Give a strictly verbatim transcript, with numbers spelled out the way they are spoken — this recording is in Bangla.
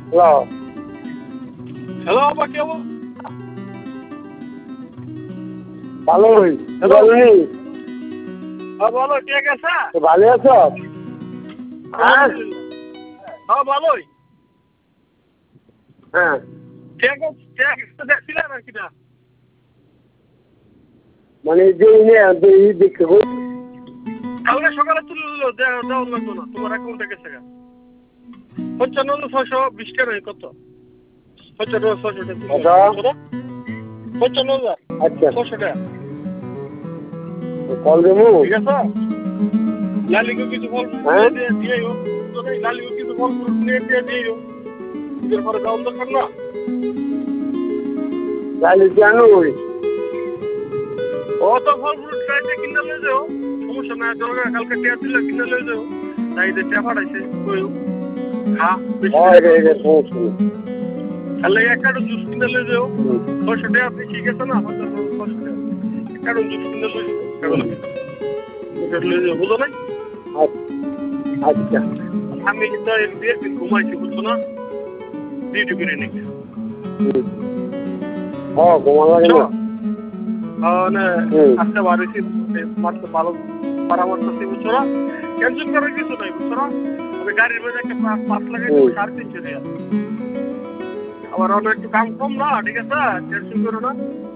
হ্যালো হ্যালো আপা কে বল ভালোই হ্যালো ভালোই হ্যাঁ বলো ঠিক আছে ভালো আছো হ্যাঁ হ্যাঁ ভালোই হ্যাঁ ঠিক আছে ঠিক আছে দেখছিলেন আর কি না মানে যে এই দেখতে কালকে সকালে তুললো দেওয়া লাগতো না তোমার অ্যাকাউন্টে গেছে গা পঞ্চান্ন ছয়শো বিশ টাকা কত পঞ্চান্ন ছয়শো টাকা পঞ্চান্ন হাজার আচ্ছা ছশো টাকা কল দেবো ঠিক আছে লালিকে কিছু ফল হ্যাঁ দিয়ে দিয়েও লালিকে কিছু ফল নিয়ে দিয়ে দিয়েও নিজের ঘরে যাওয়ার দরকার না লালি জানো ওই ও তো ফল ফ্রুট ট্রাইতে কিনে লয়ে যাও সমস্যা নাই দরকার কালকে টিয়া দিলে কিনে লয়ে যাও তাই যে টিয়া পাঠাইছে কইও হ্যাঁ হয় রে রে সমস্যা নেই তাহলে এক কার্টন জুস কিনে লয়ে যাও ছয়শো টাকা বেশি গেছে না ছয়শো টাকা এক কার্টন জুস কিনে লয়ে যাও লয়ে যাও বুঝো নাই আচ্ছা আমি তো বিয়ের দিন ঘুমাইছি বুঝছো না ডিউটি করে নাকি হ্যাঁ ঘুমা লাগে না মানে আজকে বাড়িছি মারতে ভালো পরামর্শ বুঝছো না ক্যান্সেল করার কিছু নাই বুঝছো না আমি গাড়ির মধ্যে একটা পাঁচ লাগাই সাড়ে তিনশো টাকা আবার অনেক একটু কাম কম না ঠিক আছে টেনশন করো না